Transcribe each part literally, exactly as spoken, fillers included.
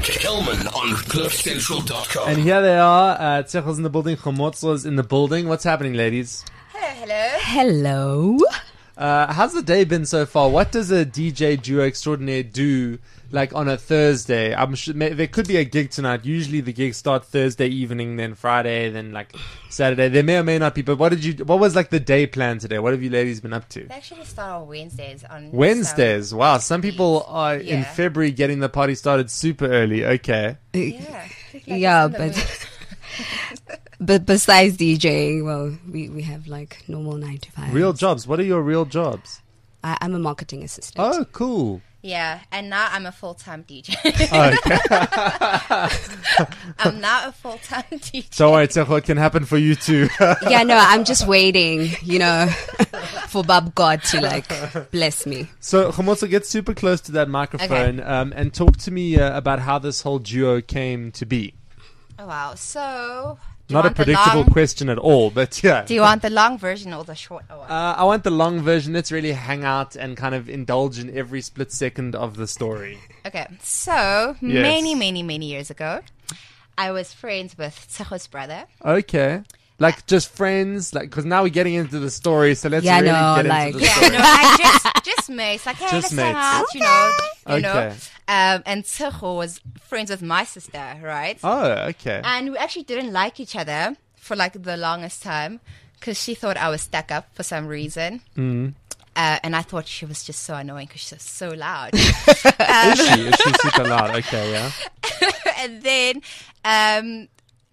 Hillman on cliff central dot com. And here they are. Uh, Tsecho's in the building. Khomotso's in the building. What's happening, ladies? Hello, hello. Hello. Uh, how's the day been so far? What does a D J duo extraordinaire do, like, on a Thursday? I'm sure may, there could be a gig tonight. Usually the gigs start Thursday evening, then Friday, then like Saturday. There may or may not be. But what did you? What was like the day plan today? What have you ladies been up to? They actually start on Wednesdays. On Wednesdays. some Wow. Some people are Yeah. in February getting the party started super early. Okay. Yeah, like Yeah, it's in the but- mood. But besides DJing, well, we, we have like normal nine to five. Real jobs. What are your real jobs? I, I'm a marketing assistant. Oh, cool. Yeah, and now I'm a full-time D J. Oh, okay. I'm now a full-time D J. So, alright, Tsecho, it can happen for you too. Yeah, no, I'm just waiting, you know, for Bab God to like bless me. So, Khomotso, get super close to that microphone um, and talk to me uh, about how this whole duo came to be. Oh, wow. So, do you Not a want the predictable long- question at all, but yeah. Do you want the long version or the short one? Uh, I want the long version. Let's really hang out and kind of indulge in every split second of the story. Okay, so Yes. many, many, many years ago, I was friends with Tsecho's brother. Okay. Like, just friends, like, because now we're getting into the story, so let's Yeah, really no, get like- into the Yeah, story. no, like just, just mates. Like, hey, Just let's hang mates. out, you know. You know. Okay. Um, and Tsecho was friends with my sister, right? Oh, okay. And we actually didn't like each other for like the longest time because she thought I was stuck up for some reason. Mm. Uh, and I thought she was just so annoying because she was so loud. Is she? Is she super loud? Okay, yeah. And then um,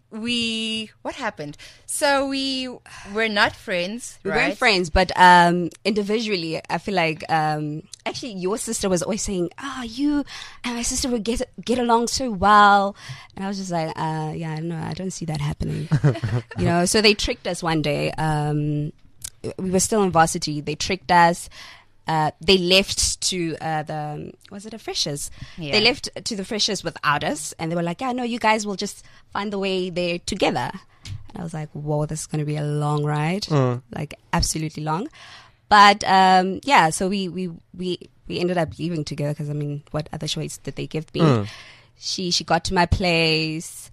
we, what happened? So we were not friends, We right? weren't friends, but um, individually, I feel like um, actually your sister was always saying, "Ah, you and my sister would get get along so well," and I was just like, uh, "Yeah, no, I don't see that happening." You know, so they tricked us one day. Um, we were still in varsity. They tricked us. Uh, they left to uh, the was it a freshers? Yeah. They left to the freshers without us, and they were like, "Yeah, no, you guys will just find the way there together." And I was like, "Whoa, this is going to be a long ride, Uh. like absolutely long." But um, yeah, so we we we we ended up leaving together because I mean, what other choice did they give me? Uh. She she got to my place,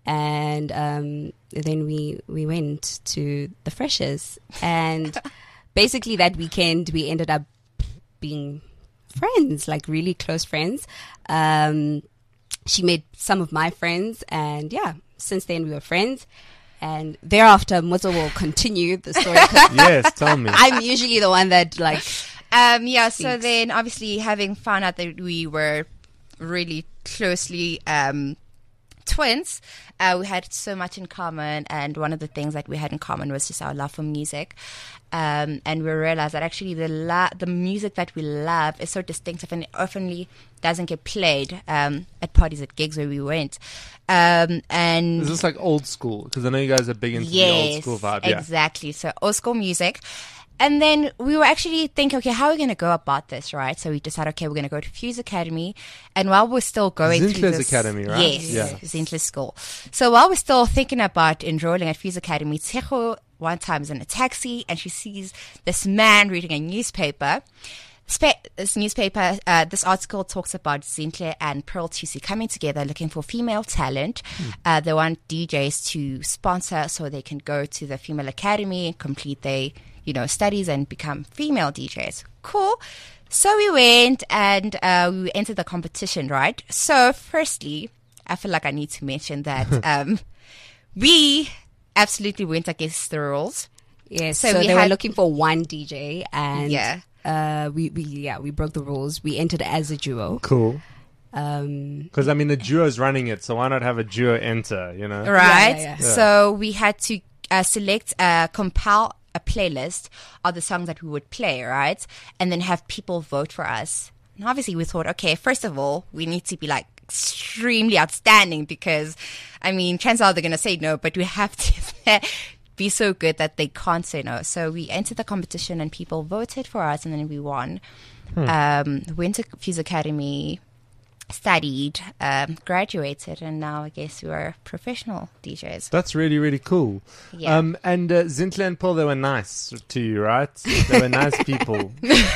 and um, then we we went to the freshers, and basically that weekend we ended up being friends, like really close friends. Um, she met some of my friends, and yeah, since then we were friends. And thereafter, Motso will continue the story. 'cause Yes, tell me. I'm usually the one that like, Um, yeah, so Speaks. then obviously having found out that we were really closely um, twins, uh, we had so much in common, and one of the things that we had in common was just our love for music. Um, and we realized that actually the la- the music that we love is so distinctive and it oftenly doesn't get played um, at parties, at gigs where we went. Um, and Is this like old school? Because I know you guys are big into the old school vibe. Yeah. exactly. So old school music. And then we were actually thinking, okay, how are we going to go about this, right? So we decided, okay, we're going to go to Fuse Academy. And while we're still going through Zinhle's this... Academy, right? Yes, Yeah. Zinhle School. So while we're still thinking about enrolling at Fuse Academy, Tsecho one time is in a taxi and she sees this man reading a newspaper. Spe- this newspaper, uh, this article talks about Zinhle and Pearl Tusi coming together looking for female talent. Uh, they want D Js to sponsor so they can go to the Female Academy and complete their, you know, studies and become female D Js. Cool. So we went and uh, we entered the competition, right? So firstly, I feel like I need to mention that um, we absolutely went against the rules. yes. So So, we they were had- looking for one D J, and Yeah. uh, we we yeah we broke the rules. We entered as a duo. Cool. Um, Because, I mean, the duo's running it, so why not have a duo enter, you know? Right. yeah, yeah. So we had to uh, select, uh, compile a playlist of the songs that we would play, right? And then have people vote for us. And obviously we thought, okay, first of all, we need to be like extremely outstanding because, I mean, chances are they're going to say no, but we have to be so good that they can't say no. So we entered the competition and people voted for us and then we won. Um, went to Fuse Academy. studied, um, graduated, and now I guess we are professional D Js. That's really, really cool. Yeah. Um, and uh, Zintle and Paul, they were nice to you, right? They were nice people.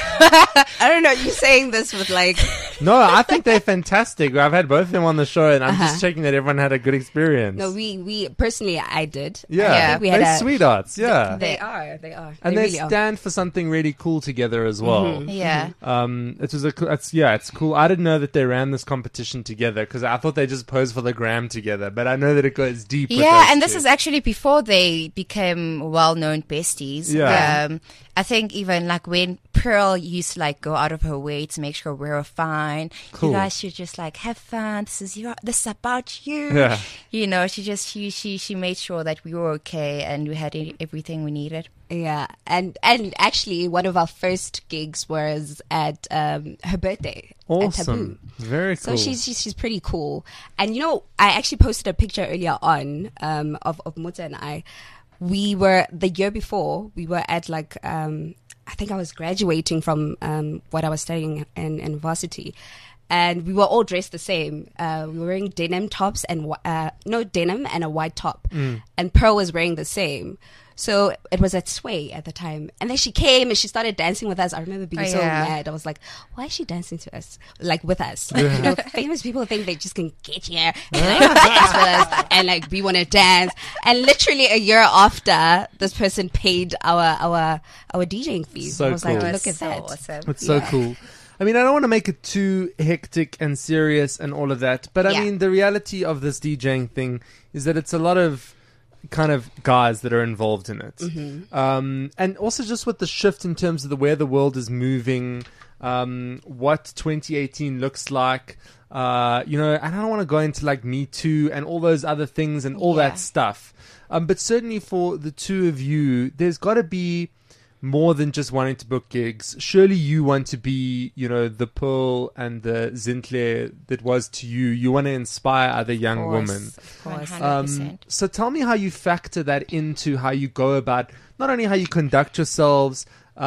I don't know. You're saying this with like, No, I think they're fantastic. I've had both of them on the show, and I'm Uh-huh. just checking that everyone had a good experience. no, we, we, personally, I did. yeah, I think we had they're a- sweethearts, yeah. They are, they are. and they they really are. stand for something really cool together as well. Mm-hmm. Yeah. Um, it was a, coo- it's, yeah, it's cool. I didn't know that they ran this competition together because I thought they just posed for the gram together, but I know that it goes deep. with Yeah, those and this two. is actually before they became well-known besties. Yeah. Um, I think even like when Pearl used to like go out of her way to make sure we were fine. Cool. You guys should just like have fun. This is your, this is about you. Yeah. You know, she just she she she made sure that we were okay and we had e- everything we needed. Yeah, and and actually, one of our first gigs was at um, her birthday at Taboo. Awesome. Very So cool. she's, she's she's pretty cool. And you know, I actually posted a picture earlier on um, of of Muta and I. We were the year before. We were at like um, I think I was graduating from um, what I was studying in, in varsity, and we were all dressed the same. Uh, we were wearing denim tops and wh- uh, no denim and a white top, and Pearl was wearing the same. So it was at Sway at the time. And then she came and she started dancing with us. I remember being Oh, so yeah. mad. I was like, why is she dancing to us? Like with us. Like, you know, famous people think they just can get here and like dance with us and like we want to dance. And literally a year after, this person paid our our our DJing fees. So I was like, cool. look at so that. awesome. It's so Yeah. cool. I mean, I don't want to make it too hectic and serious and all of that, but I Yeah. mean, the reality of this DJing thing is that it's a lot of kind of guys that are involved in it. Um, and also just with the shift in terms of the where the world is moving, um, what twenty eighteen looks like, uh, you know, and I don't want to go into like Me Too and all those other things and all Yeah. that stuff. Um, but certainly for the two of you, there's got to be more than just wanting to book gigs. Surely you want to be, you know, the Pearl and the Zintle that was to you. You want to inspire other young course, women. Of course. one hundred Um, percent. so tell me how you factor that into how you go about not only how you conduct yourselves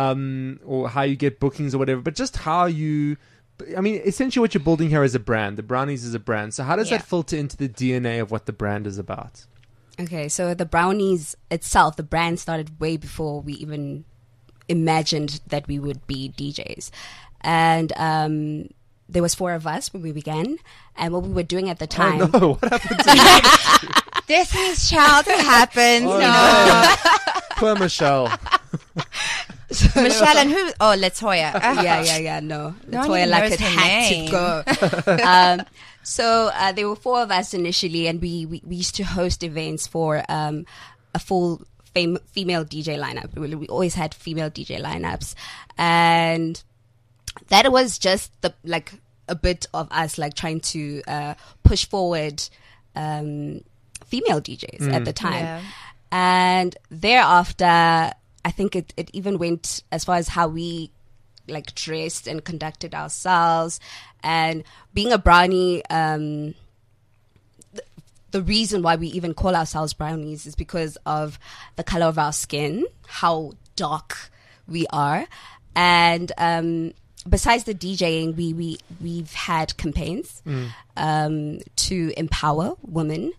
um, or how you get bookings or whatever, but just how you. I mean, essentially, what you're building here is a brand. The Brownies is a brand. So how does Yeah. that filter into the D N A of what the brand is about? Okay, so the Brownies itself, the brand started way before we even imagined that we would be D Js. And um, there was four of us when we began. And what we were doing at the time... Oh no! What happened to you? Destiny's Child happens. Oh, no. Poor Michelle. Michelle and who? Oh, Latoya. Uh, yeah, yeah, yeah, no. No one Latoya even knows Luckett her had name. to go. um, so uh, there were four of us initially, and we, we, we used to host events for um, a full fam- female D J lineup. We, we always had female D J lineups. And that was just the like a bit of us like trying to uh, push forward um, female D Js at the time. Yeah. And thereafter, I think it, it even went as far as how we like dressed and conducted ourselves. And being a brownie, um, th- the reason why we even call ourselves brownies is because of the color of our skin, how dark we are. And um, besides the DJing, we, we, we've had campaigns um, to empower women.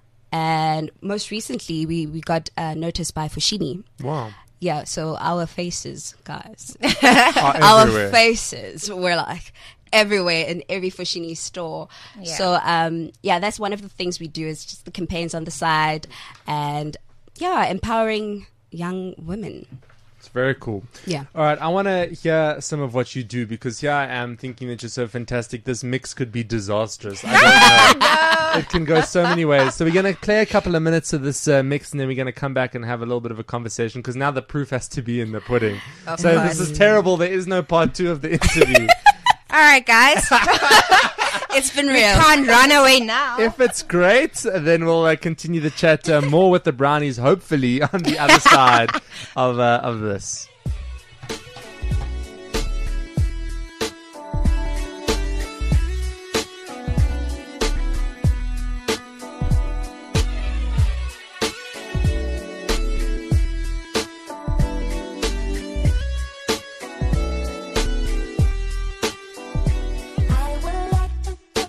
And most recently, we, we got uh, noticed by Fushimi. Wow. Yeah, so our faces, guys. Are Our everywhere. faces were like everywhere in every Fushini store. Yeah. So, um, yeah, that's one of the things we do is just the campaigns on the side and, yeah, empowering young women. It's very cool. Yeah. All right, I want to hear some of what you do because here I am thinking that you're so fantastic. This mix could be disastrous. I don't know. It can go so many ways. So we're going to play a couple of minutes of this uh, mix and then we're going to come back and have a little bit of a conversation because now the proof has to be in the pudding. Of so course. this is terrible. There is no part two of the interview. All right, guys. It's been We real. can't run away now. If it's great, then we'll uh, continue the chat uh, more with the Brownies, hopefully, on the other side of uh, of this. I would like to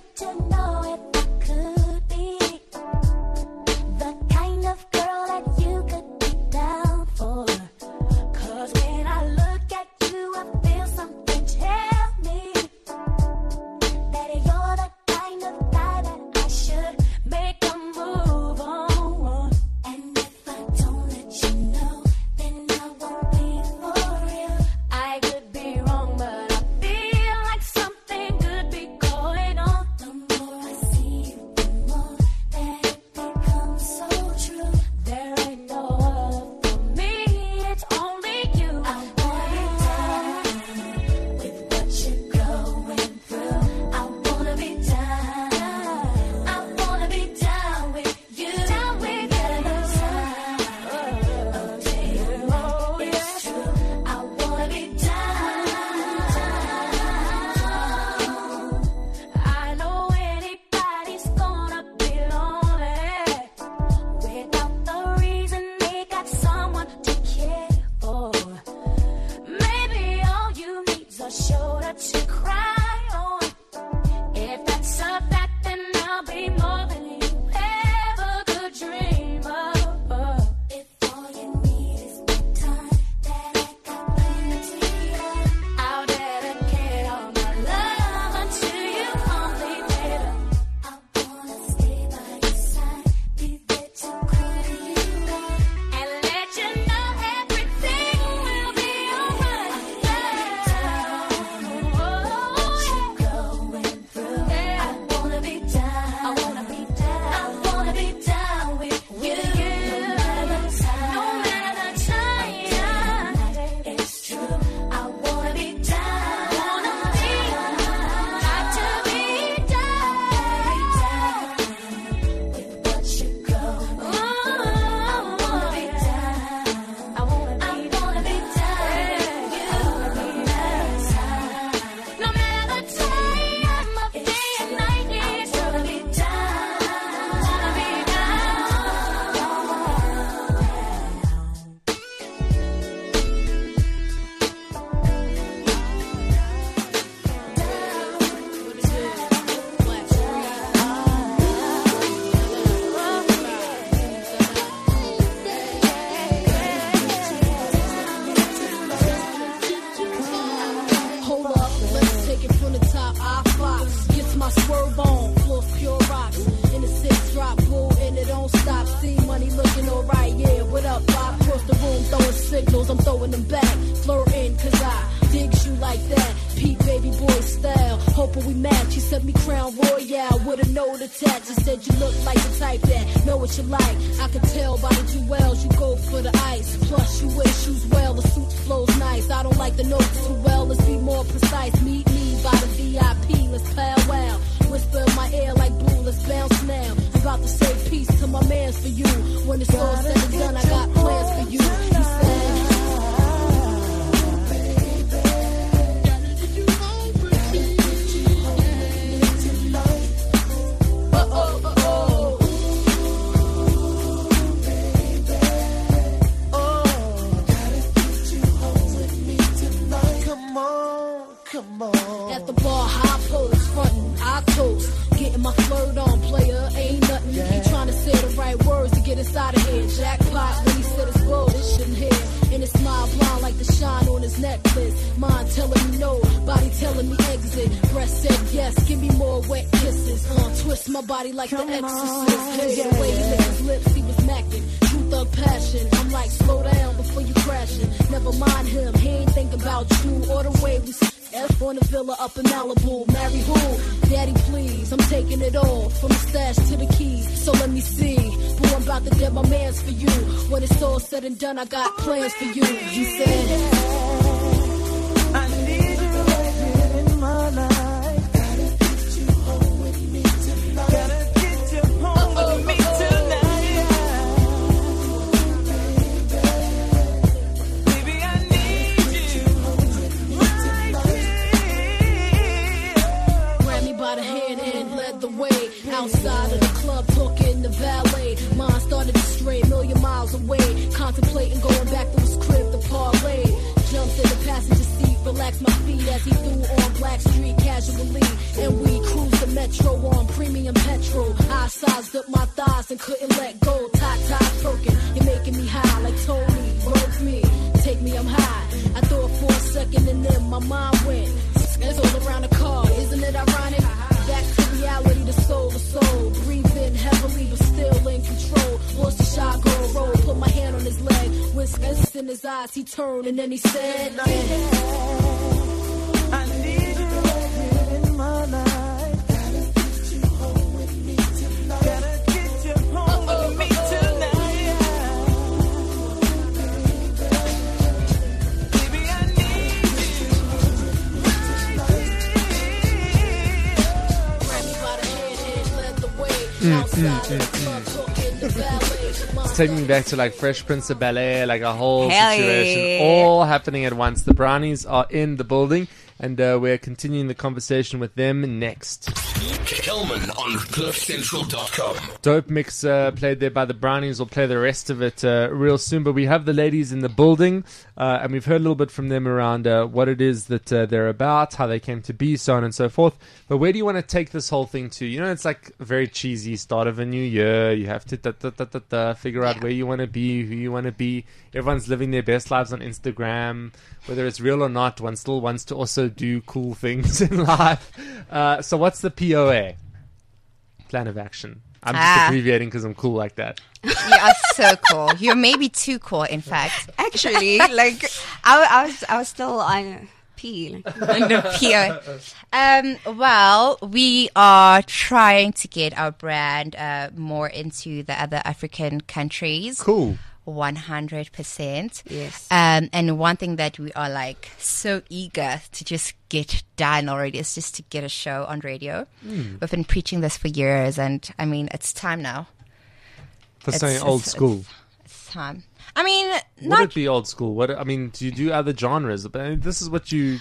throwing them back, flirting, cause I digs you like that. Pete baby boy style, hoping we match. You sent me Crown Royale with a note attached. You said you look like the type that know what you like. I could tell by the jewels you go for the ice. Plus you wear shoes well, the suit flows nice. I don't like the notes too well, let's be more precise. Meet me by the V I P, let's powwow. Whisper in my ear like blue, let's bounce now. I'm about to say peace to my mans for you. When it's all said and done, I got plans for you. He said, at the bar, high pose, frontin', I toast. Getting my flirt on, player, ain't nothing. He trying to say the right words to get inside of here. Jackpot when he said it's gold, it shouldn't hit. And his smile blind like the shine on his necklace. Mind telling me no, body telling me exit. Breast said yes, give me more wet kisses. Uh, twist my body like Come the exorcist. Hey, the way he licked his lips, he was macking. True thug passion, I'm like slow down before you crashing. Never mind him, he ain't think about you or the way we F on the villa up in Malibu. Marry who? Daddy, please. I'm taking it all from the stash to the keys. So let me see. Boo, I'm about to get my mans for you. When it's all said and done, I got plans for you. He said, I need you right here in my life. Gotta get you home with me tonight. Gotta get you home Uh-oh. with me tonight. Baby, I need you. By the hand and led the way outside of the club, talking the valet. Mine started to stray, million miles away, contemplating going back to his crib to parlay. Jumped in the passenger seat, relaxed my feet as he threw on Black Street casually, and we cruised the metro on premium petrol. I sized up my thighs and couldn't let go. Tot tot perking, you're making me high like Tony. Broke me, take me, I'm high. I thought for a second and then my mind went. It's all around the car, isn't it ironic? Back to reality, the soul to soul. Breathing heavily, but still in control. Lost the shot, go roll. Put my hand on his leg. Whiskers in his eyes, he turned and then he said, I need you right here in my life. Gotta get you home with me tonight. Gotta get you home Uh-oh. with me tonight. Baby, I need you. Grab me by the hand and led the way. Outside of the club, talking the ballet. It's taking me back to like Fresh Prince of Bel-Air, like a whole Hell situation, yeah. all happening at once. The Brownies are in the building, and uh, we're continuing the conversation with them next. Kelman on cliff central dot com. Dope mix uh, played there by the Brownies. We'll play the rest of it uh, real soon, but we have the ladies in the building, uh, and we've heard a little bit from them around uh, what it is that uh, they're about, how they came to be, so on and so forth. But where do you want to take this whole thing to? You know, it's like a very cheesy start of a new year. You have to da, da, da, da, da, figure out Yeah. where you want to be, who you want to be. Everyone's living their best lives on Instagram. Whether it's real or not, one still wants to also do cool things in life. Uh, so what's the P O A? Plan of action. I'm just Ah. abbreviating because I'm cool like that. You are so cool. You're maybe too cool, in fact. Actually, like I, I was, I was still on P. No, P O. Um, well, we are trying to get our brand uh, more into the other African countries. Cool. one hundred percent. Yes. Um, and one thing that we are like so eager to just get done already is just to get a show on radio. Mm. We've been preaching this for years, and I mean, it's time now. For It's- saying it's- old it's- school. It's time. I mean, Would not it be old school? What I mean, do you do other genres? But this is what you.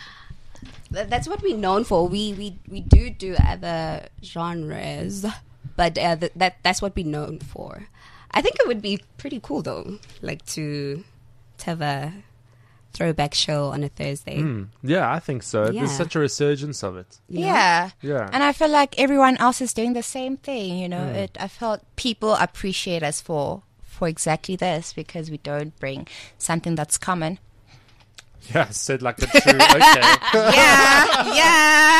Th- That's what we're known for. We we we do do other genres, but uh, th- that that's what we're known for. I think it would be pretty cool though, like to to have a throwback show on a Thursday. Mm, yeah, I think so. Yeah. There's such a resurgence of it. you know? Yeah. Yeah. And I feel like everyone else is doing the same thing, you know. Mm. It I felt people appreciate us for for exactly this because we don't bring something that's common. Yeah, said like a true. Okay. Yeah, yeah.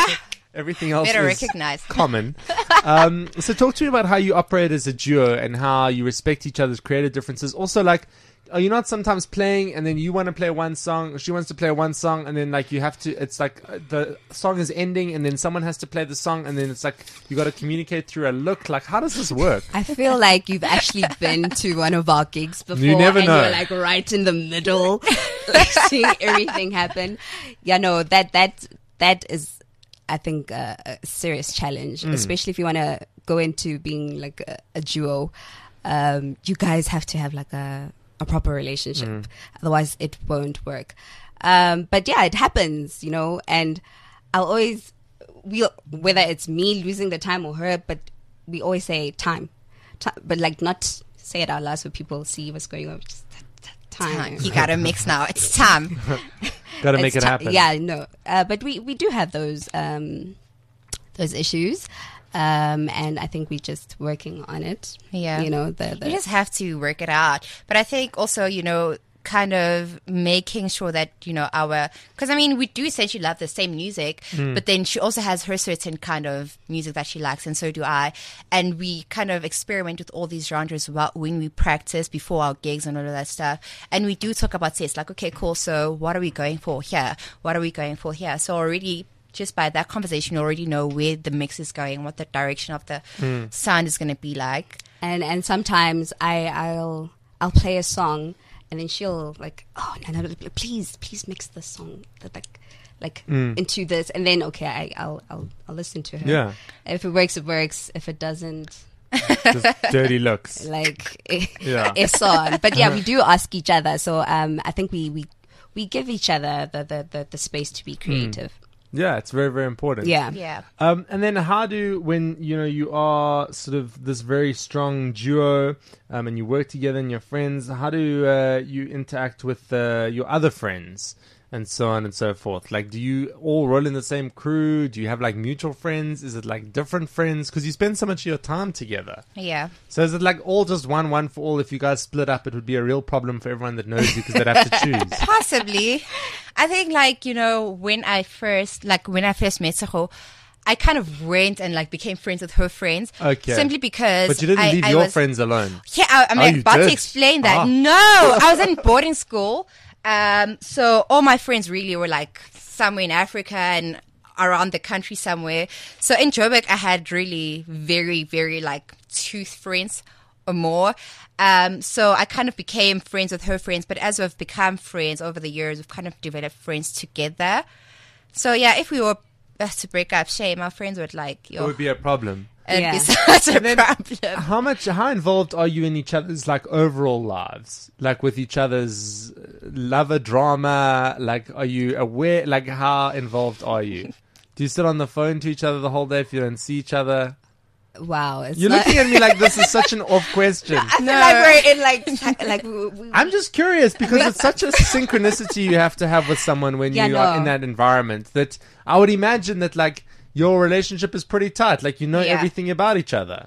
Everything else Better is recognized. common. Um, so talk to me about how you operate as a duo and how you respect each other's creative differences. Also, like, are you not sometimes playing and then you want to play one song, she wants to play one song, and then like you have to, it's like uh, the song is ending and then someone has to play the song, and then it's like you got to communicate through a look. Like, how does this work? I feel like you've actually been to one of our gigs before. You never and know. You're like right in the middle, like seeing everything happen. Yeah, no, that that that is, I think, uh, a serious challenge, Mm. especially if you want to go into being like a, a duo. Um, you guys have to have like a a proper relationship, Mm. otherwise it won't work. Um, but yeah, it happens, you know, and I'll always, we whether it's me losing the time or her, but we always say time, Ti- but like not say it out loud so people see what's going on. Just t- t- time. You gotta mix now. It's time. Got to make It's it ti- happen. Yeah, no, uh, but we we do have those um, those issues. Um, and I think we're just working on it. Yeah. You know, the, the You just have to work it out. But I think also, you know, kind of making sure that, you know, our, because I mean, we do essentially love the same music, but then she also has her certain kind of music that she likes, and so do I. And we kind of experiment with all these genres while- when we practice before our gigs and all of that stuff. And we do talk about sets like, okay, cool. So what are we going for here? What are we going for here? So already, just by that conversation, you already know where the mix is going, what the direction of the sound is going to be like. and and sometimes I I'll I'll play a song and then she'll like, oh no no please please mix this song that like like into this, and then okay I I'll I'll I'll listen to her. Yeah. If it works, it works. If it doesn't, Just dirty looks. like Yeah. it's on. But yeah, we do ask each other. So um, I think we we we give each other the the the, the space to be creative. Yeah, it's very, very important. Yeah. Yeah. Um, and then how do, when, you know, you are sort of this very strong duo um, and you work together and you're friends, how do uh, you interact with uh, your other friends and so on and so forth? Like, do you all roll in the same crew? Do you have, like, mutual friends? Is it, like, different friends? Because you spend so much of your time together. Yeah. So is it, like, all just one, one for all? If you guys split up, it would be a real problem for everyone that knows you because they'd have to choose. Possibly. I think, like, you know, when I first, like, when I first met Seho, I kind of went and, like, became friends with her friends. Okay. Simply because But you didn't I, leave I your was, friends alone. Yeah, I, I'm Oh, like, you about did? to explain that. Ah. No, I was in boarding school. Um, so all my friends really were, like, somewhere in Africa and around the country somewhere. So in Joburg, I had really very, very, like, two friends or more. Um, so I kind of became friends with her friends, but as we've become friends over the years, we've kind of developed friends together. So yeah, if we were uh, to break up, shame, our friends would like, It yo, would be a problem. it'd Yeah. be such a And then- problem. How much, how involved are you in each other's like overall lives? Like with each other's uh, lover drama? Like, are you aware? Like, how involved are you? Do you sit on the phone to each other the whole day if you don't see each other? Wow, it's You're not, looking at me like this is such an off question. I feel like we're in like like we, we, I'm just curious because it's such a synchronicity you have to have with someone when Yeah, you are no. in that environment that I would imagine that like your relationship is pretty tight. Like you know Yeah. everything about each other.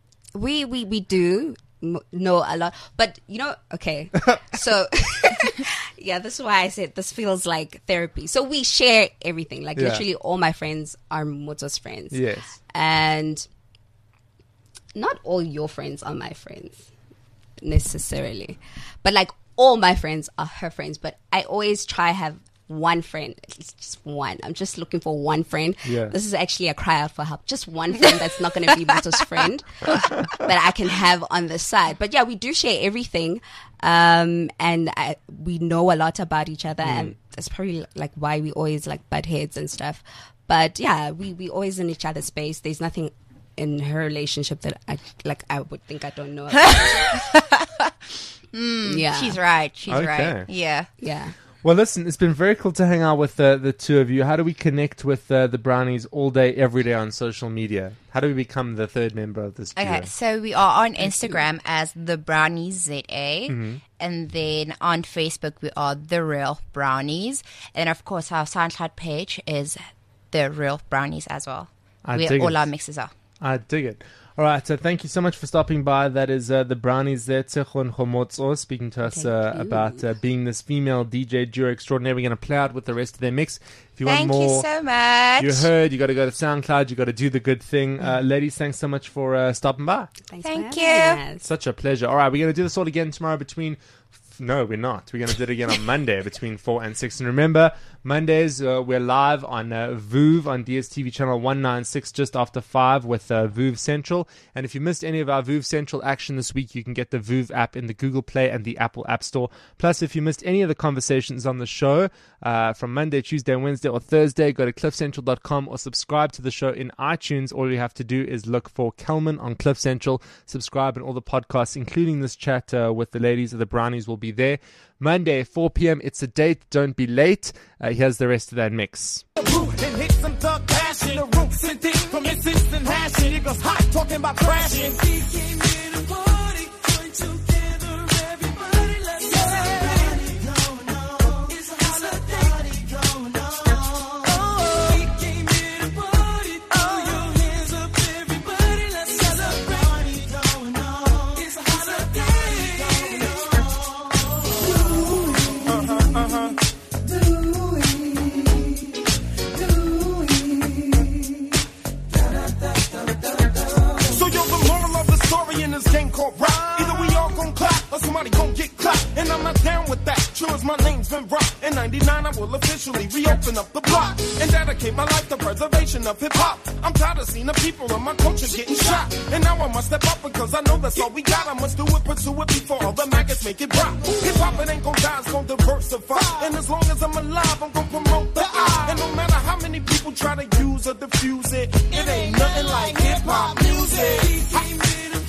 we we we do m- know a lot, but you know, okay, so yeah, this is why I said this feels like therapy. So we share everything. Like Yeah. literally, all my friends are Moto's friends. Yes. And not all your friends are my friends necessarily, but like all my friends are her friends. But I always try have one friend, at least just one. I'm just looking for one friend. Yeah. This is actually a cry out for help. Just one friend that's not going to be Moto's friend that I can have on the side. But yeah, we do share everything, um, and I, we know a lot about each other, and that's probably like why we always like butt heads and stuff. But yeah, we we always in each other's space. There's nothing in her relationship that I like. I would think I don't know about. yeah, She's right. She's Okay. right. Yeah. yeah. Well, listen, it's been very cool to hang out with uh, the two of you. How do we connect with uh, the Brownies all day, every day on social media? How do we become the third member of this duo? Okay, so we are on Instagram as the Brownies Z A, Mm-hmm. and then on Facebook we are the Real Brownies, and of course our SoundCloud page is the Real Brownies as well, I where dig all it. our mixes are. I dig it. All right, so thank you so much for stopping by. That is uh, the Brownies there, Tsecho Khomotso, speaking to us uh, about uh, being this female D J duo extraordinaire. We're going to play out with the rest of their mix. If you Thank want more, you so much. you heard, you got to go to SoundCloud, you got to do the good thing. Uh, ladies, thanks so much for uh, stopping by. Thanks Thank for you. having us. Such a pleasure. All right, we're going to do this all again tomorrow between... No, we're not. We're going to do it again on Monday between four and six. And remember, Mondays, uh, we're live on uh, Voov on D S T V channel one ninety-six just after five with uh, Voov Central. And if you missed any of our Voov Central action this week, you can get the Voov app in the Google Play and the Apple App Store. Plus, if you missed any of the conversations on the show uh, from Monday, Tuesday, Wednesday, or Thursday, go to cliff central dot com or subscribe to the show in iTunes. All you have to do is look for Kelman on Cliff Central, subscribe, and all the podcasts, including this chat uh, with the ladies of the Brownies, will be there. Monday, four p.m. It's a date. Don't be late. Uh, here's the rest of that mix. And hit some thug passion. The roof sent it from instance and hashing. It goes hot talking about crashing. We came here to party, join together, everybody. Let's get a party going on. It's a holiday going on. Oh, we came here to party. Throw your hands up, everybody. Let's get a party going on. It's a holiday going on. Uh-huh, uh-huh. In this game called rap, either we all gon' clap or somebody gon' get clapped, and I'm not down with that. Sure as my name's been rocked. In ninety-nine I will officially reopen up the block and dedicate my life to preservation of hip hop. I'm tired of seeing the people in my culture getting shot, and now I must step up because I know that's all we got. I must do it, pursue it before all the maggots make it rock. Hip hop it ain't gon' die, it's gon' diversify, and as long as I'm alive, I'm gon' promote the I. And no matter how many people try to use or diffuse it, it ain't nothing like hip hop music.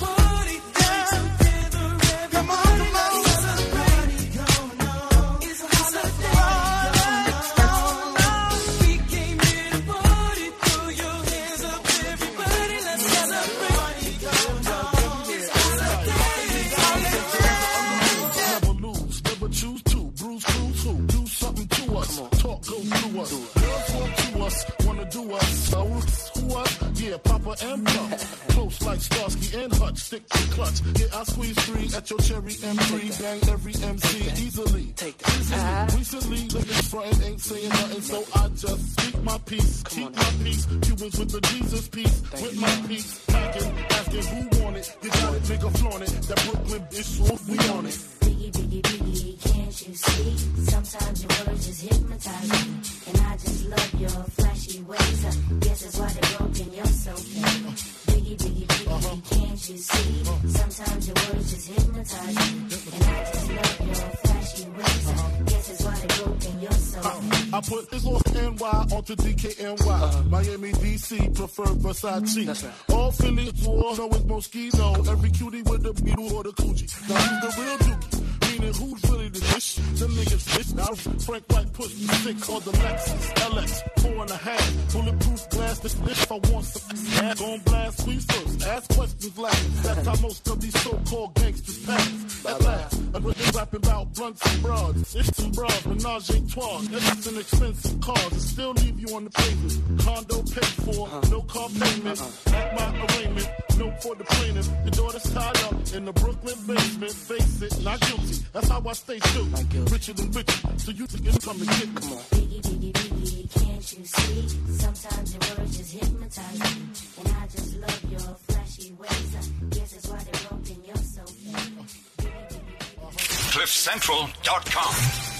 Papa and Pump, close like Starsky and Hutch, stick to clutch. Yeah, I squeeze three at your cherry M three, bang every M C easily. Take easily. Uh-huh. Recently, living frontin' ain't saying nothing, so I just speak my peace, keep my peace. Cubans with the Jesus peace, with my peace. Packing, asking who want it, you got it, nigga flaunt it. That Brooklyn bitch, so we on it. Biggie, biggie, biggie, can't you see? Sometimes your words just hypnotize me, and I just love your flashy ways. I guess that's why they're broken, you're so mean. Biggie, biggie, biggie, uh-huh. Can't you see? Uh-huh. Sometimes your words just hypnotize me, and I just love your flashy ways. Uh-huh. I guess that's why they're broken, you're so mean. Uh, I put this off N Y onto D K N Y. Uh-huh. Miami, D C, prefer Versace. That's right. All Philly, war, know it's Mosquito. Every cutie with the beetle or the coochie. Now who's the real dookie? Meaning who's really the dish? Them niggas bitch. Now Frank White push me six or the Lexus L X four and a half. Bulletproof glass this bitch if I want some ass. Gon' blast squeeze first. Ask questions last. That's how most of these so-called gangsters pass. At last, I'm really rapping about blunts and broads. It's some bras, menage a trois. It's an expensive cars. It still leave you on the pavement. Condo paid for, no car payment. At my arraignment, no for the plaintiff. Your daughter's tied up in the Brooklyn basement. Face it, not guilty. That's how I stay true. Richer than richer, so you can come and get. Come on. Biggie, biggie, biggie, can't you see? Sometimes your words just hypnotize me, and I just love your flashy ways. I guess that's why they're broken, you're so mean. cliff central dot com